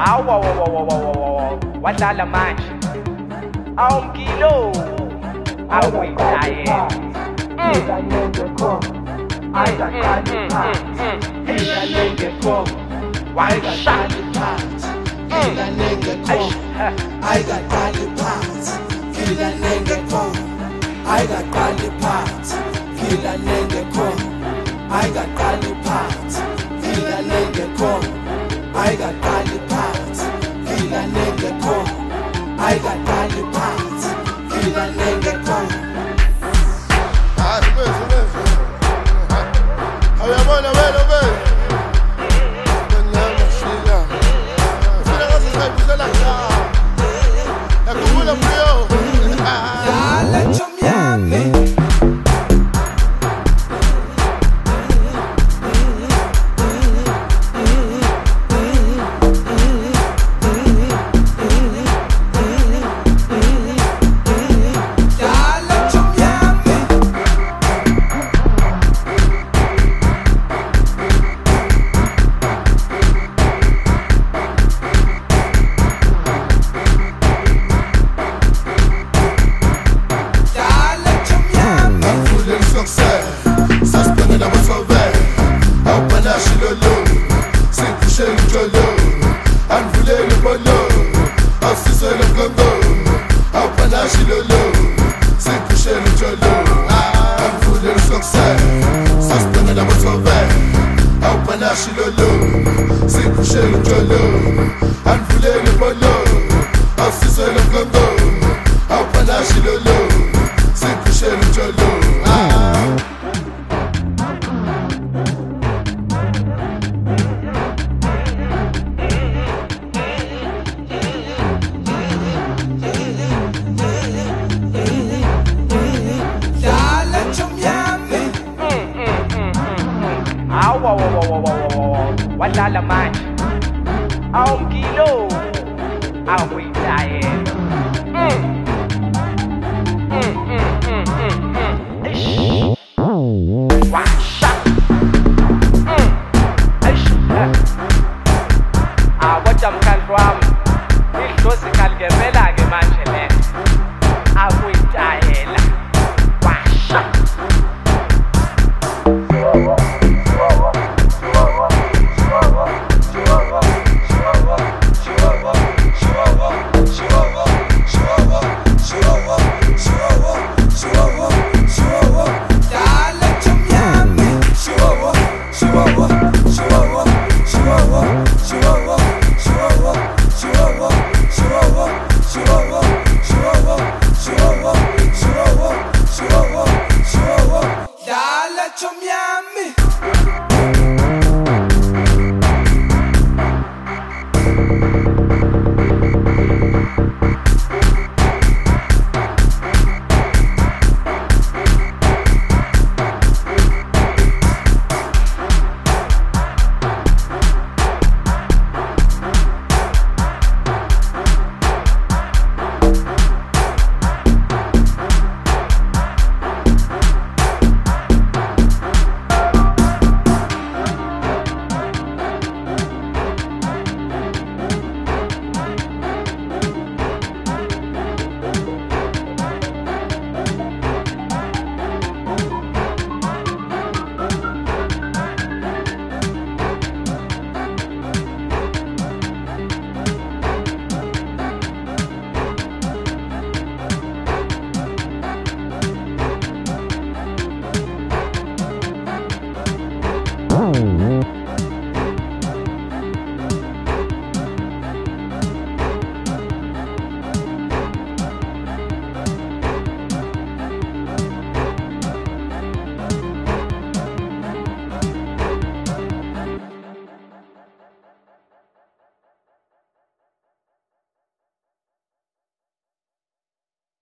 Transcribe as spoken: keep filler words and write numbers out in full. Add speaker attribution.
Speaker 1: Awa wa wa wa wa wa wa wadlala manje awumkilo awuyidaye
Speaker 2: I got dolly pounds. Kill that nigga cold. I got dolly pounds. Kill that nigga cold. I got dolly pounds. Kill that nigga cold. I got dolly pounds. Kill that nigga cold. I got dolly pounds. Kill that nigga cold. I got dolly pounds. Kill that nigga cold.
Speaker 3: Ah, beleza, beleza. Olha a mão, velho, velho.
Speaker 1: wadlala manje